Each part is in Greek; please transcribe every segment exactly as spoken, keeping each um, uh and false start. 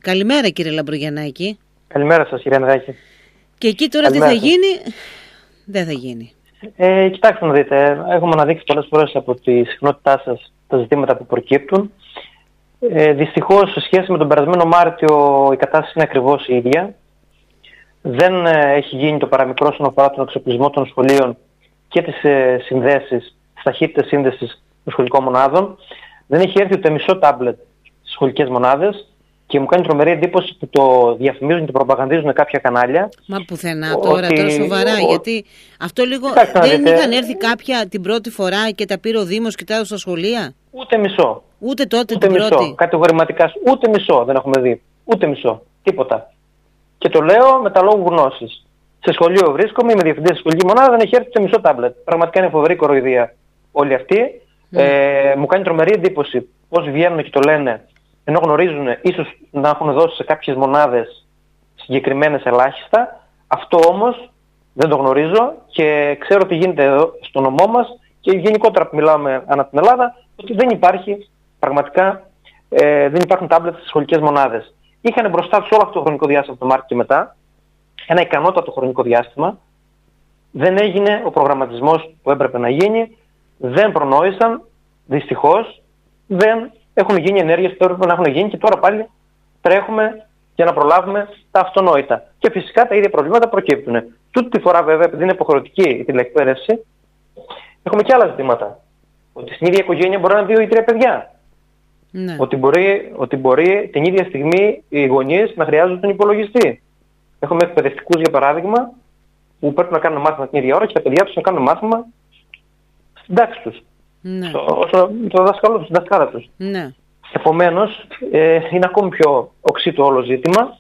Καλημέρα κύριε Λαμπρογιαννάκη. Καλημέρα σας κύριε Ανδράκη. Και εκεί τώρα Καλημέρα τι θα σας. γίνει? Δεν θα γίνει. Ε, κοιτάξτε να δείτε, έχουμε αναδείξει πολλές φορές από τη συχνότητά σας τα ζητήματα που προκύπτουν. Ε, δυστυχώς, σε σχέση με τον περασμένο Μάρτιο, η κατάσταση είναι ακριβώς η ίδια. Δεν ε, έχει γίνει το παραμικρό όσον αφορά τον εξοπλισμό των σχολείων και τις ε, συνδέσεις, τις ταχύτητες σύνδεσης των σχολικών μονάδων. Δεν έχει έρθει ούτε μισό τάμπλετ στις σχολικές μονάδες και μου κάνει τρομερή εντύπωση που το διαφημίζουν και το προπαγανδίζουν κάποια κανάλια. Μα πουθενά τώρα, ότι, τώρα σοβαρά, ο, γιατί αυτό λίγο κοιτάξτε, δεν δείτε, είχαν έρθει κάποια την πρώτη φορά και τα πήρε ο Δήμος και τα έδωσε στα σχολεία. Ούτε μισό. Ούτε τότε Ούτε την μισό. πρώτη. Κατηγορηματικά, ούτε μισό δεν έχουμε δει. Ούτε μισό. Τίποτα. Και το λέω με τα λόγου γνώσης. Σε σχολείο βρίσκομαι, είμαι διευθυντής στη σχολική μονάδα, δεν έχει έρθει ούτε μισό τάμπλετ. Πραγματικά είναι φοβερή κοροϊδία όλοι αυτοί. Mm. Ε, μου κάνει τρομερή εντύπωση πώς βγαίνουν και το λένε, ενώ γνωρίζουν ίσως να έχουν δώσει σε κάποιες μονάδες συγκεκριμένες ελάχιστα. Αυτό όμως δεν το γνωρίζω και ξέρω ότι γίνεται εδώ στο νομό μας και γενικότερα που μιλάμε ανά την Ελλάδα, ότι δεν υπάρχει πραγματικά, ε, δεν υπάρχουν τάμπλετ στις σχολικές μονάδες. Είχαν μπροστά τους όλο αυτό το χρονικό διάστημα από το Μάρτιο και μετά, ένα ικανότατο χρονικό διάστημα, δεν έγινε ο προγραμματισμός που έπρεπε να γίνει, δεν προνόησαν, δυστυχώς, δεν έχουν γίνει ενέργειες που έπρεπε να έχουν γίνει και τώρα πάλι τρέχουμε για να προλάβουμε τα αυτονόητα. Και φυσικά τα ίδια προβλήματα προκύπτουν. Τούτη τη φορά βέβαια, επειδή είναι υποχρεωτική η τηλεεκπαίδευση, έχουμε και άλλα ζητήματα. Ότι στην ίδια οικογένεια μπορεί να είναι δύο ή τρία παιδιά. Ναι. Ότι, μπορεί, ότι μπορεί την ίδια στιγμή οι γονείς να χρειάζονται τον υπολογιστή. Έχουμε εκπαιδευτικούς, για παράδειγμα, που πρέπει να κάνουν μάθημα την ίδια ώρα και τα παιδιά τους να κάνουν μάθημα στην τάξη τους. Ναι. Στο, στο, στο δάσκαλο, στην δασκάλα τους. Ναι. Επομένως, ε, είναι ακόμη πιο οξύ το όλο ζήτημα.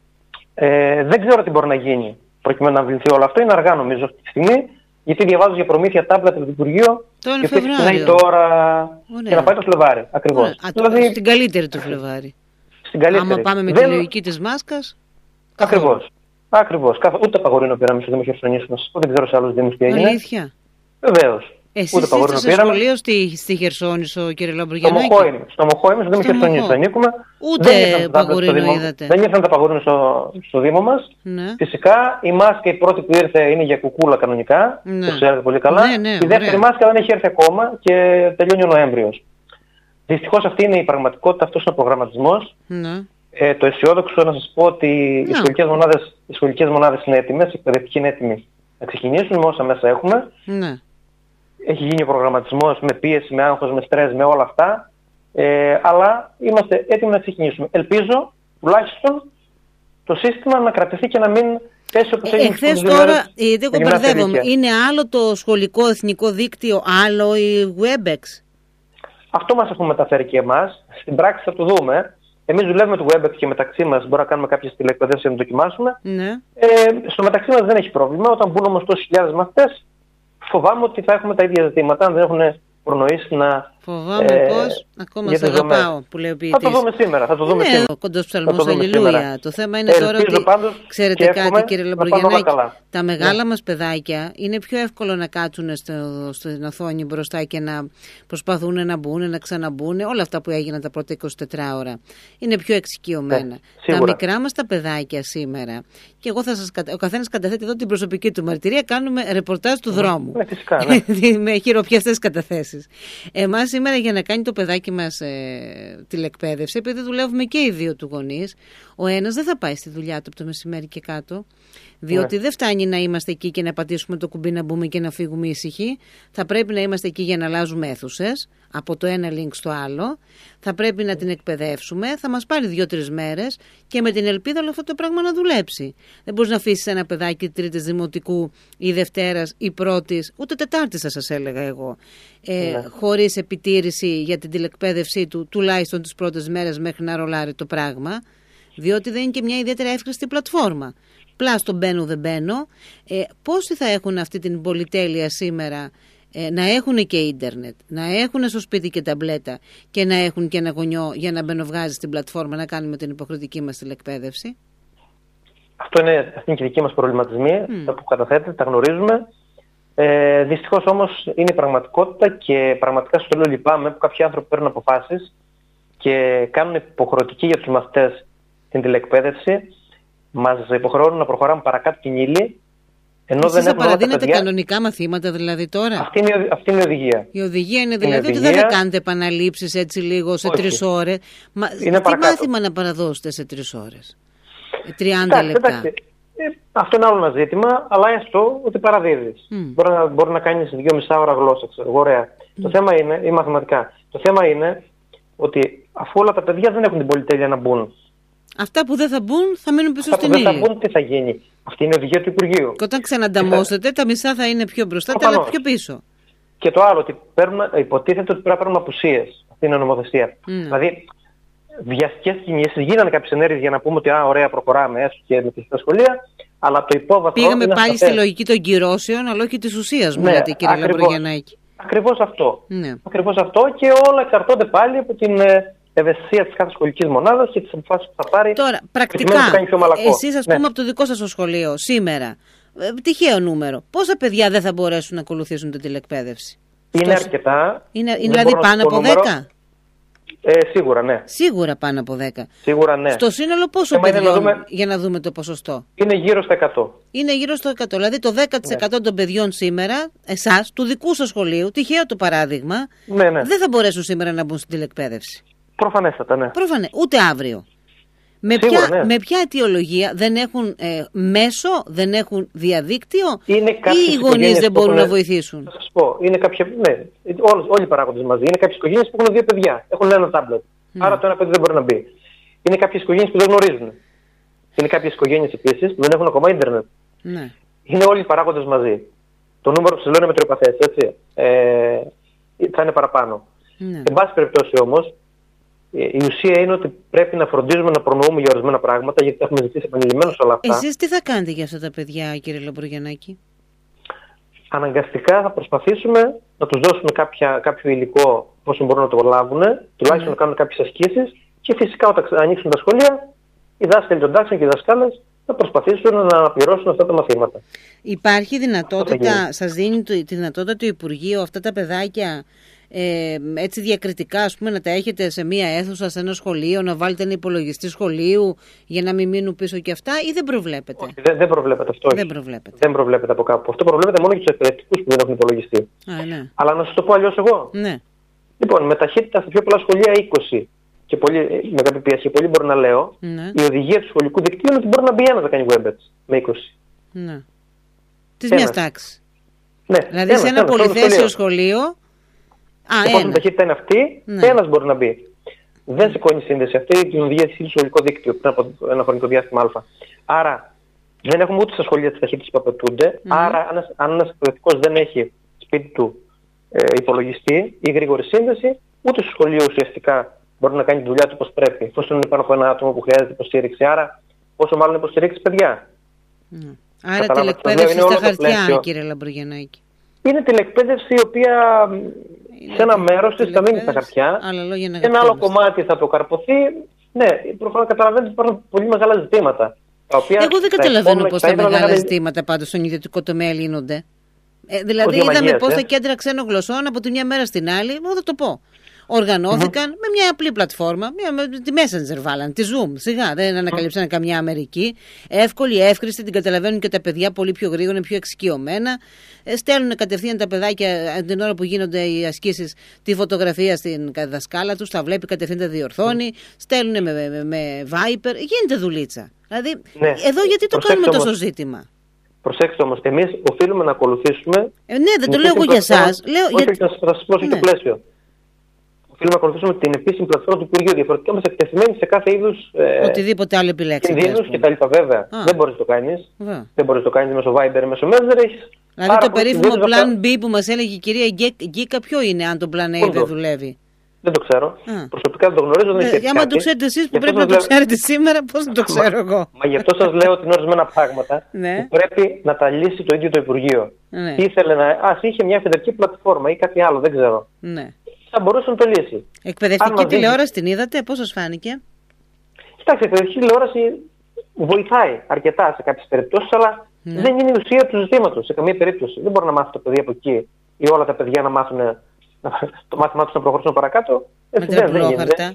Ε, δεν ξέρω τι μπορεί να γίνει προκειμένου να βληθεί όλο αυτό. Είναι αργά νομίζω αυτή τη στιγμή, γιατί διαβάζω για προμήθεια τάμπλετ από το Υπουργείο Τον και Φεβρουάριο. τώρα Ωραία. και να πάει το Φλεβάρι. Ακριβώς. Α, δηλαδή, στην καλύτερη του Φλεβάρι. στην καλύτερη. Άμα πάμε με δεν... τη λογική της μάσκας. Ακριβώς. Ακριβώς. Ούτε Παγορίνο πήραμε στο Δήμο Χερσονήσου. Δεν ξέρω σε άλλους δήμους τι έγινε. Αλήθεια. Βεβαίως. Εσείς είστε σε σχολείο στη, στη Χερσόνησο, κύριε Λαμπρογιαννάκη? Στο Μοχόημι, στο Δήμο Χερσονήσου ανήκουμε. Ούτε Παγορίνο είδατε? Δεν ήρθαν τα Παγορίνο στο, στο Δήμο μας. Ναι. Φυσικά η μάσκα η πρώτη που ήρθε είναι για κουκούλα κανονικά. Ναι. Το ξέρετε πολύ καλά. Ναι, ναι, η δεύτερη ωραία. μάσκα δεν έχει έρθει ακόμα και τελειώνει ο Νοέμβριος. Δυστυχώς αυτή είναι η πραγματικότητα, αυτός είναι ο προγραμματισμός. Ναι. Ε, το αισιόδοξο να σας πω ότι Ναι. οι σχολικές μονάδες, οι σχολικές μονάδες είναι έτοιμες, οι εκπαιδευτικοί είναι έτοιμοι να ξεκινήσουν με όσα μέσα έχουμε. Ναι. Έχει γίνει ο προγραμματισμός με πίεση, με άγχος, με στρες, με όλα αυτά. Ε, αλλά είμαστε έτοιμοι να ξεκινήσουμε. Ελπίζω τουλάχιστον το σύστημα να κρατηθεί και να μην πέσει όπως έγινε. Εχθές τώρα, γιατί εγώ μπερδεύομαι, είναι άλλο το σχολικό εθνικό δίκτυο, άλλο η WebEx. Αυτό μας έχουν μεταφέρει και εμάς. Στην πράξη θα το δούμε. Εμείς δουλεύουμε το WebEx και μεταξύ μας μπορούμε να κάνουμε κάποιες τηλεεκπαιδεύσεις να το δοκιμάσουμε. Ναι. Ε, στο μεταξύ μας δεν έχει πρόβλημα. Όταν μπουν όμως τόσες χιλιάδες μαθητές, φοβάμαι ότι θα έχουμε τα ίδια ζητήματα αν δεν έχουν προνοήσει να... Φοβάμαι ε, πώς, ακόμα για σε τις δομές. αγαπάω που λέει ο ποιητής. Θα το δούμε σήμερα. Θα το δούμε Ναι, σήμερα. ο κοντός Θα ψαλμός, το δούμε αλληλούια. σήμερα. Το θέμα είναι Ελπίζω τώρα ότι, πάντως ξέρετε και κάτι εύχομαι κύριε να πάνε όλα Λαμπρογιαννάκη, καλά. τα μεγάλα Ναι. μας παιδάκια είναι πιο εύκολο να κάτσουν στο, στην οθόνη μπροστά και να προσπαθούν να μπουν, να ξαναμπούν, όλα αυτά που έγιναν τα πρώτα είκοσι τέσσερις ώρα. Είναι πιο εξοικειωμένα. Ναι, τα σίγουρα. μικρά μας τα παιδάκια σήμερα, και εγώ θα σας, κατα- ο καθένας καταθέτει εδώ την προσωπική του μαρτυρία, κάνουμε ρεπορτάζ του δρόμου. Ναι, φυσικά, ναι. με χειροπιαστές καταθέσεις. Εμάς σήμερα για να κάνει το παιδάκι μας ε, τηλεκπαίδευση, επειδή δουλεύουμε και οι δύο του γονείς, ο ένας δεν θα πάει στη δουλειά του από το μεσημέρι και κάτω, διότι Ναι. δεν φτάνει να είμαστε εκεί και να πατήσουμε το κουμπί να μπούμε και να φύγουμε ήσυχοι. Θα πρέπει να είμαστε εκεί για να αλλάζουμε αίθουσες από το ένα link στο άλλο. Θα πρέπει να την εκπαιδεύσουμε. Θα μας πάρει δύο-τρεις μέρες και με την ελπίδα όλο αυτό το πράγμα να δουλέψει. Δεν μπορείς να αφήσεις ένα παιδάκι τρίτης δημοτικού ή Δευτέρας ή Πρώτης, ούτε Τετάρτης θα σας έλεγα εγώ, ε, Ναι. χωρίς επιτήρηση για την τηλεκπαίδευσή του, τουλάχιστον τις πρώτες μέρες μέχρι να ρολάρει το πράγμα. Διότι δεν είναι και μια ιδιαίτερα εύχρηστη πλατφόρμα. Πλάστο μπαίνω δεν μπαίνω. Ε, πόσοι θα έχουν αυτή την πολυτέλεια σήμερα ε, να έχουν και ίντερνετ, να έχουν στο σπίτι και ταμπλέτα και να έχουν και ένα γονιό για να μπαινοβγάζει στην πλατφόρμα να κάνουμε την υποχρεωτική μας τηλεκπαίδευση? Αυτό είναι, αυτή είναι και η δική μας προβληματισμοί, mm. τα που καταθέτετε, τα γνωρίζουμε. Ε, δυστυχώς όμως είναι η πραγματικότητα και πραγματικά στο λέω λυπάμαι που κάποιοι άνθρωποι παίρνουν αποφάσεις και κάνουν υποχρεωτική για τους μαθητές την τηλεκπαίδευση, μας υποχρεώνουν να προχωράμε παρακάτω την ύλη. Ενώ Εσείς δεν θα έχουν όλα τα παραδίνετε παιδιά... κανονικά μαθήματα δηλαδή τώρα. Αυτή είναι, αυτή είναι η οδηγία. Η οδηγία είναι δηλαδή είναι ότι δεν θα οδηγία... κάνετε επαναλήψεις έτσι λίγο σε Όχι. τρεις ώρες. Μα Είναι τι παρακάτω. μάθημα να παραδώσετε σε τρεις ώρες? τριάντα λεπτά. Εντάξει, ε, αυτό είναι άλλο ένα ζήτημα, αλλά έστω ότι παραδίδεις. Mm. Μπορεί να, μπορεί να κάνεις δύο μισά ώρα γλώσσα, ξέρω, ωραία. Mm. Το θέμα είναι, ή μαθηματικά, το θέμα είναι ότι αφού όλα τα παιδιά δεν έχουν την πολυτέλεια να μπουν. Αυτά που δεν θα μπουν θα μείνουν πίσω Αυτά στην που δεν ύλη. θα μπουν, τι θα γίνει? Αυτή είναι η οδηγία του Υπουργείου. Και όταν ξανανταμώσετε, θα... τα μισά θα είναι πιο μπροστά, τα άλλα πιο πίσω. Και το άλλο, ότι παίρνουμε, υποτίθεται ότι πρέπει να παίρνουμε απουσίες. Αυτή είναι η νομοθεσία. Mm. Δηλαδή, βιαστικές κινήσεις, γίνανε κάποιες ενέργειες για να πούμε ότι α, ωραία, προχωράμε έστω και με τα σχολεία, αλλά το υπόβαθρο. Πήγαμε είναι πάλι σταθές. Στη λογική των κυρώσεων, αλλά όχι της ουσίας, μου ναι, λέτε, κύριε Λαμπρογιαννάκη. Ακριβώς αυτό. Ναι. Ακριβώς αυτό, και όλα εξαρτώνται πάλι από την ευαισθησία της κάθε σχολικής μονάδας και τις αποφάσεις που θα πάρει. Τώρα, πρακτικά, εσείς ας πούμε ναι. από το δικό σας το σχολείο σήμερα, ε, τυχαίο νούμερο, πόσα παιδιά δεν θα μπορέσουν να ακολουθήσουν την τηλεκπαίδευση? Είναι Στος... αρκετά. Είναι, είναι δηλαδή πάνω από δέκα? Ε, σίγουρα, ναι. Σίγουρα πάνω από δέκα. Σίγουρα, ναι. Στο σύνολο πόσο Έμα παιδιών, να δούμε... για να δούμε το ποσοστό? Είναι γύρω στο εκατό. Είναι γύρω στο εκατό. Δηλαδή το δέκα τοις εκατό ναι. των παιδιών σήμερα, εσάς, του δικού σας σχολείου, τυχαίο το παράδειγμα, ναι, ναι. δεν θα μπορέσουν σήμερα να μπουν στην τηλεκπαίδευση. Προφανέστατα, ναι. Προφανέ, ούτε αύριο. Με, Σίγουρα, ποια, ναι. με ποια αιτιολογία? Δεν έχουν ε, μέσο, δεν έχουν διαδίκτυο, είναι ή οι γονείς δεν μπορούν έχουν... να βοηθήσουν? Θα σας πω, είναι κάποια, ναι, όλοι, όλοι οι παράγοντες μαζί. Είναι κάποιες οικογένειες που έχουν δύο παιδιά, έχουν ένα τάμπλετ. Mm. Άρα το ένα παιδί δεν μπορεί να μπει. Είναι κάποιες οικογένειες που δεν γνωρίζουν. Είναι κάποιες οικογένειες επίσης που δεν έχουν ακόμα ίντερνετ. Mm. Είναι όλοι οι παράγοντες μαζί. Το νούμερο που σας λέω είναι μετριοπαθές, έτσι. Ε, θα είναι παραπάνω. Mm. Εν πάση περιπτώσει όμως, η ουσία είναι ότι πρέπει να φροντίζουμε να προνοούμε για ορισμένα πράγματα, γιατί έχουμε ζητήσει επανειλημμένως όλα αυτά. Εσείς τι θα κάνετε για αυτά τα παιδιά, κύριε Λαμπρογιαννάκη? Αναγκαστικά θα προσπαθήσουμε να τους δώσουμε κάποια, κάποιο υλικό όσο μπορούν να το προλάβουν, τουλάχιστον mm. να κάνουν κάποιες ασκήσεις, και φυσικά όταν ανοίξουν τα σχολεία, οι δάσκαλοι των τάξεων και οι δασκάλες θα προσπαθήσουν να αναπληρώσουν αυτά τα μαθήματα. Υπάρχει δυνατότητα, σας δίνει τη δυνατότητα το Υπουργείο αυτά τα παιδάκια ε, έτσι διακριτικά, ας πούμε, να τα έχετε σε μία αίθουσα, σε ένα σχολείο, να βάλετε ένα υπολογιστή σχολείου για να μην μείνουν πίσω και αυτά, ή δεν προβλέπετε? Όχι, δεν, δεν προβλέπετε αυτό. Δεν προβλέπετε. Δεν προβλέπετε από κάπου. Αυτό προβλέπετε μόνο για τους εκπαιδευτικούς που δεν έχουν υπολογιστή. Α, ναι. Αλλά να σας το πω αλλιώς εγώ. Ναι. Λοιπόν, με ταχύτητα στα πιο πολλά σχολεία είκοσι και πολύ, με κάποια πίεση, πολύ μπορεί να λέω, ναι. η οδηγία του σχολικού δικτύου είναι ότι μπορεί να μπει ένας να κάνει WebEx με είκοσι. Ναι. Της μιας τάξης. Ναι. Δηλαδή ένας, σε ένα πολυθέσιο σχολείο. Α, λοιπόν, η ταχύτητα είναι αυτή, ναι. ένας μπορεί να μπει. Δεν σηκώνει σύνδεση αυτή, την οδηγία της στο σχολικό δίκτυο πριν από ένα χρονικό διάστημα Α. Άρα δεν έχουμε ούτε στα σχολεία τις ταχύτητες που απαιτούνται. Mm. Άρα, αν ένας εκπαιδευτικός δεν έχει σπίτι του ε, υπολογιστή ή γρήγορη σύνδεση, ούτε στο σχολείο ουσιαστικά μπορεί να κάνει τη δουλειά του όπως πρέπει, εφόσον είναι πάνω από ένα άτομο που χρειάζεται υποστήριξη. Άρα, πόσο μάλλον υποστηρίξει παιδιά. Mm. Άρα τηλεκπαίδευση στα χαρτιά, κύριε Λαμπρογιαννάκη. Είναι τηλεκπαίδευση η οποία είναι σε ένα μέρος της θα μείνει στα χαρτιά, σε ένα άλλο κομμάτι θα το καρποθεί. Ναι, προφανώς καταλαβαίνετε ότι υπάρχουν πολύ μεγάλα ζητήματα. Τα οποία Εγώ δεν καταλαβαίνω πώς τα μεγάλα μεγάλη... ζητήματα πάντως στον ιδιωτικό τομέα λύνονται. Ε, δηλαδή, είδαμε πώς τα κέντρα ξένων γλωσσών από τη μια μέρα στην άλλη, εγώ θα το πω. Οργανώθηκαν mm-hmm. με μια απλή πλατφόρμα, μια, με τη Messenger βάλαν, τη Zoom. Σιγά, δεν ανακαλύψαν mm-hmm. καμιά Αμερική. Εύκολη, εύκριστη, την καταλαβαίνουν και τα παιδιά πολύ πιο γρήγορα, πιο εξοικειωμένα. Ε, στέλνουν κατευθείαν τα παιδάκια την ώρα που γίνονται οι ασκήσεις τη φωτογραφία στην δασκάλα τους, τα βλέπει κατευθείαν, τα διορθώνει. Mm-hmm. Στέλνουν με, με, με Viper, γίνεται δουλίτσα. Δηλαδή, ναι. εδώ γιατί το Προσέξτε κάνουμε όμως. τόσο ζήτημα? Προσέξτε όμως, εμείς οφείλουμε να ακολουθήσουμε. Ε, ναι, δεν το λέω εγώ για εσάς. Όχι, γιατί... θα σας πω ναι. το πλαίσιο. Οφείλουμε να ακολουθήσουμε την επίσημη πλατφόρμα του Υπουργείου. Διαφορετικά είμαστε εκτεθειμένοι σε κάθε είδους. Ε, οτιδήποτε άλλο επιλέξετε. Κινδύνους κτλ. Βέβαια. Α. Δεν μπορείς να το κάνεις. Βα. Δεν μπορείς να το κάνεις μέσω Viber, μέσω Messenger. Δηλαδή το περίφημο Plan B που μας έλεγε η κυρία Γκίκα, ποιο είναι, αν το Plan A δεν δουλεύει? Δεν το ξέρω. Α. Προσωπικά δεν το γνωρίζω. Δεν ε, άμα το ξέρετε εσείς που πρέπει να το ξέρετε σήμερα, πώς να το ξέρω εγώ? Μα γι' αυτό σας λέω ότι είναι ορισμένα πράγματα που πρέπει να τα λύσει το ίδιο το Υπουργείο. Τι ήθελε να. Α, είχε μια εφεδρική πλατφόρμα ή κάτι άλλο, δεν ξέρω. Θα μπορούσε να το λύσει. Εκπαιδευτική τηλεόραση την είδατε, πώς σας φάνηκε? Κοιτάξτε, η εκπαιδευτική τηλεόραση βοηθάει αρκετά σε κάποιες περιπτώσεις, αλλά ναι. δεν είναι η ουσία του ζητήματος σε καμία περίπτωση. Δεν μπορεί να μάθει το παιδί από εκεί ή όλα τα παιδιά να μάθουν το μάθημά τους να προχωρήσουν παρακάτω. Με τραπουλόχαρτα.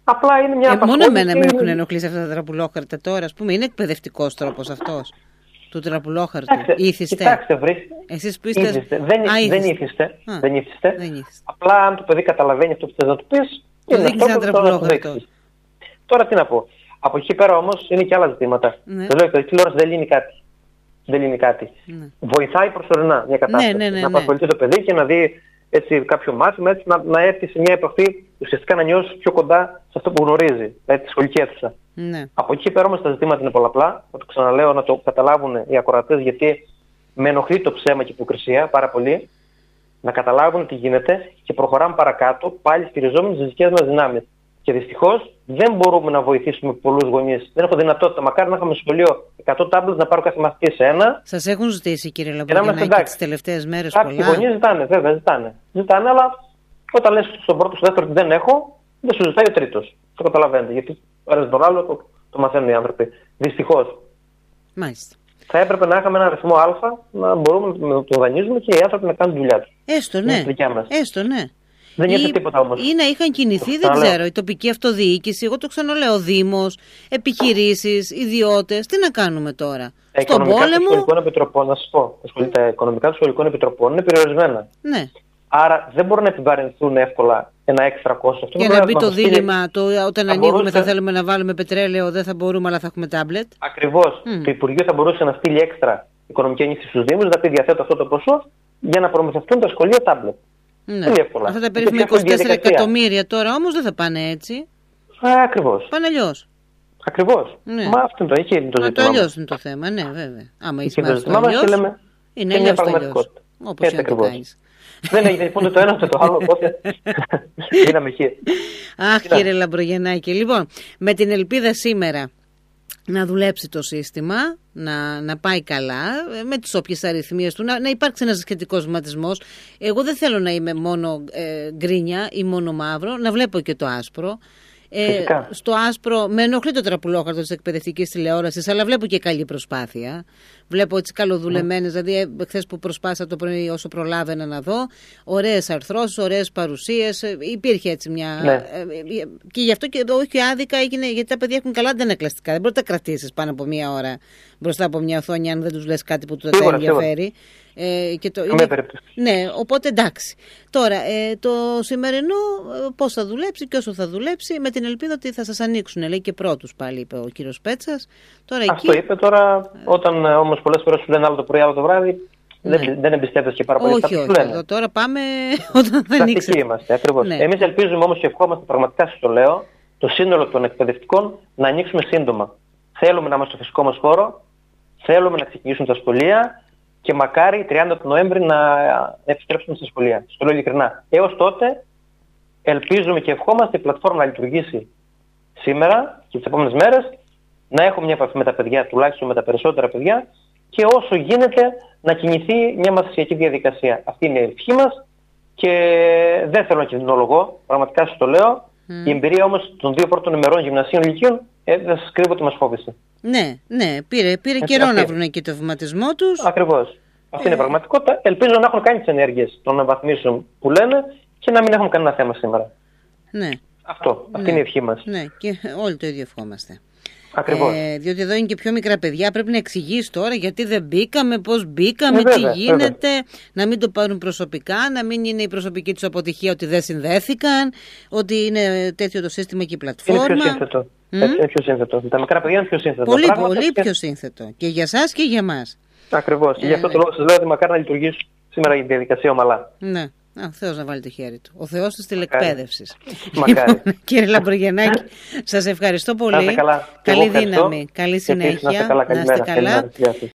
Απλά είναι μια ε, απασχόληση. Μόνο εμένα με έχουν ενοχλήσει αυτά τα τραπουλόχαρτα τώρα, ας πούμε. Είναι εκπαιδευτικός τρόπος αυτός του τραπουλόχαρτου. Ήθιστε. Κοιτάξτε, βρει. Εσείς που είστε. Ήθιστε. Δεν, Α, δεν ήθιστε. Α, δεν ήθιστε. δεν ήθιστε. Απλά αν το παιδί καταλαβαίνει αυτό που θες να του πεις, το είναι δείχνεις αυτό ένα που το να του τραπουλόχαρτο. δείξεις. Τώρα τι να πω. Από εκεί πέρα όμως είναι και άλλα ζητήματα. Ναι. Το λέω, η τηλεόραση δεν λύνει κάτι. Δεν λύνει κάτι. Ναι. Βοηθάει προσωρινά μια κατάσταση. Ναι, ναι, ναι, να ναι. απασχοληθεί το παιδί και να δει έτσι, κάποιο μάθημα, έτσι, να, να έρθει σε μια επαφή, ουσιαστικά να νιώσει πιο κοντά σε αυτό που γνωρίζει, δηλαδή τη σχολική αίθουσα. Ναι. Από εκεί πέρα όμως τα ζητήματα είναι πολλαπλά. Θα το ξαναλέω να το καταλάβουν οι ακροατές, γιατί με ενοχλεί το ψέμα και η υποκρισία πάρα πολύ. Να καταλάβουν τι γίνεται και προχωράμε παρακάτω, πάλι στηριζόμενοι στις δικές μας δυνάμεις. Και δυστυχώς δεν μπορούμε να βοηθήσουμε πολλούς γονείς. Δεν έχω δυνατότητα. Μακάρι να είχαμε σχολείο εκατό τάμπλετ να πάρω κάθε μαθητή σε ένα. Σας έχουν ζητήσει, κύριε Λαμπρογιαννάκη, τις τελευταίες μέρες Κάποιοι πολλά? γονείς ζητάνε, βέβαια, ζητάνε. Ζητάνε, αλλά όταν λες στον πρώτο, στο δεύτερο ότι δεν έχω, δεν σου ζητάει ο τρίτος. Το καταλαβαίνετε. Γιατί ο ένας τον άλλο το, το μαθαίνουν οι άνθρωποι. Δυστυχώς. Μάλιστα. Θα έπρεπε να είχαμε ένα αριθμό Α, να μπορούμε να το δανείζουμε και οι άνθρωποι να κάνουν τη δουλειά τους. Έστω, ναι. Μας. Έστω, ναι. Δεν Ή, γίνεται τίποτα όμως. Ή να είχαν κινηθεί, δεν ξέρω, η τοπική αυτοδιοίκηση, εγώ το ξαναλέω, Δήμος, επιχειρήσεις, ιδιώτες. Τι να κάνουμε τώρα? Τα Στον οικονομικά πόλεμο. των σχολικών επιτροπών, να σας πω, τα οικονομικά των σχολικών επιτροπών είναι περιορισμένα. Ναι. Άρα δεν μπορούν να επιβαρυνθούν εύκολα ένα έξτρα κόστος. Και να μπει το δίλημμα, το, όταν θα ανοίγουμε μπορούσε... θα θέλουμε να βάλουμε πετρέλαιο, δεν θα μπορούμε, αλλά θα έχουμε τάμπλετ. Ακριβώς. Mm. Το Υπουργείο θα μπορούσε να στείλει έξτρα οικονομική ενίσχυση στους Δήμους, να πει διαθέτω αυτό το ποσό για να προμηθευτούν τα σχολεία τάμπλετ. Ναι. Πολύ εύκολα. Αυτά τα περίφημα είκοσι τέσσερα εκατομμύρια τώρα όμως δεν θα πάνε έτσι. Α, ακριβώς. Πάνε αλλιώς. Ακριβώς. Ναι. Μα αυτό είναι το, εκεί είναι το ζήτημα. Το αλλιώς είναι το θέμα, ναι, βέβαια. Άμα είσαι το ζήτημα μας και λέμε είναι αλλιώς το αλλιώς. Όπως είναι το κάνεις. Δεν έγινε ούτε το ένα ούτε το άλλο, οπότε γίναμε εκεί. Αχ, κύριε Λαμπρογιαννάκη. Λοιπόν, με την ελπίδα σήμερα να δουλέψει το σύστημα, να, να πάει καλά, με τις όποιες αριθμίες του, να, να υπάρξει ένας σχετικός βηματισμός. Εγώ δεν θέλω να είμαι μόνο ε, γκρίνια ή μόνο μαύρο, να βλέπω και το άσπρο. Ε, στο άσπρο με ενοχλεί το τραπουλόχαρτο της εκπαιδευτικής τηλεόρασης, αλλά βλέπω και καλή προσπάθεια. Βλέπω έτσι καλοδουλεμένες, mm. δηλαδή χθες που προσπάθησα το πρωί όσο προλάβαινα να δω, ωραίες αρθρώσεις, ωραίες παρουσίες, υπήρχε έτσι μια... Ναι. Ε, και γι' αυτό και όχι άδικα έγινε, γιατί τα παιδιά έχουν καλά αντανακλαστικά, δεν μπορεί να τα κρατήσεις πάνω από μία ώρα μπροστά από μια οθόνη αν δεν τους λες κάτι που τους δεν ενδιαφέρει. Ε, και το, είναι, ναι, οπότε εντάξει. Τώρα, ε, το σημερινό πώς θα δουλέψει και όσο θα δουλέψει, με την ελπίδα ότι θα σας ανοίξουν, λέει και πρώτους πάλι, είπε ο κύριος Πέτσας. Τώρα, αυτό εκεί... είπε τώρα, όταν όμως πολλές φορές σου λένε άλλο το πρωί, άλλο το βράδυ, ναι. δεν, δεν εμπιστεύεσαι και πάρα πολύ όχι, όχι, όχι, τώρα πάμε όταν θα ανοίξει. Πρακτικοί είμαστε, ακριβώς. Ναι. Εμείς ελπίζουμε όμως και ευχόμαστε, πραγματικά σας το λέω, το σύνολο των εκπαιδευτικών να ανοίξουμε σύντομα. Θέλουμε να είμαστε στο φυσικό μας χώρο, θέλουμε να ξεκινήσουν τα σχολεία. Και μακάρι τριάντα του Νοέμβρη να επιστρέψουμε στα σχολεία. Στο λέω ειλικρινά. Έως τότε ελπίζουμε και ευχόμαστε η πλατφόρμα να λειτουργήσει σήμερα και τις επόμενες μέρες, να έχουμε μια επαφή με τα παιδιά, τουλάχιστον με τα περισσότερα παιδιά, και όσο γίνεται να κινηθεί μια μαθησιακή διαδικασία. Αυτή είναι η ευχή μας και δεν θέλω να κινδυνολογώ, πραγματικά σας το λέω. Mm. Η εμπειρία όμως των δύο πρώτων ημερών γυμνασίων λυκείων ε, δεν σας κρύβω ότι μας φόβησε. Ναι, ναι, πήρε, πήρε Έτσι, καιρό αυτή. να βρουν εκεί το βηματισμό τους. Ακριβώς. Αυτή ε... είναι η πραγματικότητα. Ελπίζω να έχουν κάνει τις ενέργειες των αναβαθμίσεων που λένε και να μην έχουμε κανένα θέμα σήμερα. Ναι. Αυτό. Ναι. Αυτή είναι η ευχή μας. Ναι, και όλοι το ίδιο ευχόμαστε. Ακριβώς. Ε, διότι εδώ είναι και πιο μικρά παιδιά, πρέπει να εξηγήσει τώρα γιατί δεν μπήκαμε, πώς μπήκαμε, ε, βέβαια, τι γίνεται, βέβαια. να μην το πάρουν προσωπικά, να μην είναι η προσωπική τους αποτυχία ότι δεν συνδέθηκαν, ότι είναι τέτοιο το σύστημα και η πλατφόρμα. Είναι πιο σύνθετο. Mm? Έτσι, είναι πιο σύνθετο. Τα μικρά παιδιά είναι πιο σύνθετο. Πολύ, πολύ πιο σύνθετο. Και για εσάς και για εμάς. Ακριβώς. Ε, Γι' αυτό το λόγο σας λέω ότι μακάρι να λειτουργήσει σήμερα η διαδικασία ομαλά. Ναι. Α, ο Θεός να βάλει το χέρι του. Ο Θεός της τηλεκπαίδευσης. Μακάρι. Κύριε Λαμπρογιαννάκη, σας ευχαριστώ πολύ. Καλά. Καλή δύναμη, καλή συνέχεια. Να είστε καλά. Να είστε καλά.